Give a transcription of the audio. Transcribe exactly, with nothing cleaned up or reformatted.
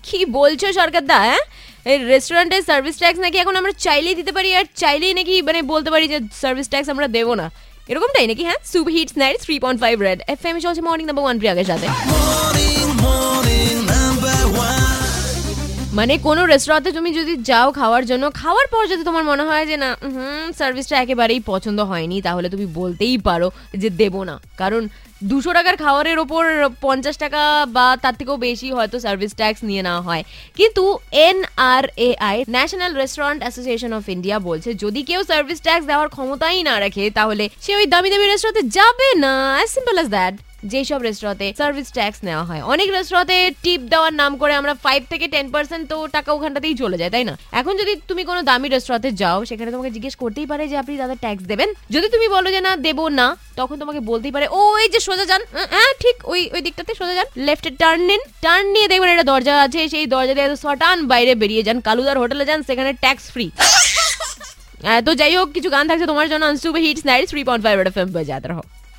কি বলছো সরকার দা? হ্যাঁ, এই রেস্টুরেন্টের সার্ভিস ট্যাক্স নাকি এখন আমরা চাইলেই দিতে পারি, আর চাইলেই নাকি মানে বলতে পারি যে সার্ভিস ট্যাক্স আমরা দেবো না, এরকমটাই নাকি? হ্যাঁ, super hits ninety three point five red FM চলছে মর্নিং নাম্বার ওয়ান প্রিয়াঙ্কার সাথে। মানে কোনো রেস্টুরেন্টে তুমি যদি যাও খাওয়ার জন্য, খাওয়ার পর যদি তোমার মনে হয় যে না হুম সার্ভিসটা একেবারেই পছন্দ হয়নি, তাহলে তুমি বলতেই পারো যে দেবো না। কারণ দুশো টাকার খাবারের ওপর পঞ্চাশ টাকা বা তার থেকেও বেশি হয়তো সার্ভিস ট্যাক্স নিয়ে নেওয়া হয়। কিন্তু N R A I national restaurant association of India বলছে যদি কেউ সার্ভিস ট্যাক্স দেওয়ার ক্ষমতাই না রাখে তাহলে সে ওই দামি দামি রেস্টুরেন্টে যাবে না। As simple as that. যেসব রেস্টুরেন্টে সার্ভিস ট্যাক্স নেওয়া হয়, অনেক রেস্টুরেন্টে টিপ দেওয়ার নাম করে আমরা ফাইভ থেকে টেন পার্সেন্ট তো টাকা ওখানটাতেই চলে যায়, তাই না? এখন যদি তুমি কোনো দামি রেস্টুরেন্টে যাও, সেখানে তোমাকে জিজ্ঞেস করতেই পারে যে আপনি দাদা ট্যাক্স দেবেন। যদি তুমি বলো যে না দেবো না, তখন তোমাকে বলতেই পারে ও এই যে সোজা যান, হ্যাঁ ঠিক ওই ওই দিকটাতে সোজা যান, লেফটে টার্ন নিন, টার্ন নিয়ে দেখবেন একটা দরজা আছে, সেই দরজা দিয়ে সটান বাইরে বেরিয়ে যান, কালুদার হোটেলে যান, সেখানে ট্যাক্স ফ্রি। তো যাই হোক, কিছু গান থাকছে তোমার জন্য, super hits ninety three point five FM বাজাতে রহো।